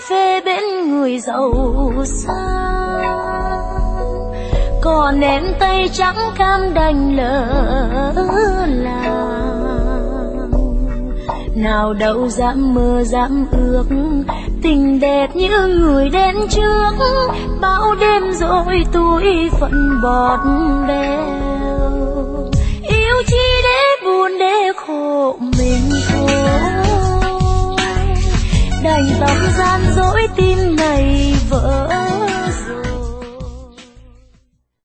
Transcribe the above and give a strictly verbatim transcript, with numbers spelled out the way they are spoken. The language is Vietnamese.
về bên người giàu sang, còn em tay trắng cam đành lỡ làng. Nào đâu dám mơ dám ước, tình đẹp như người đến trước, bao đêm rồi túi phận bọt bèo. Yêu chi để buồn để khổ mình,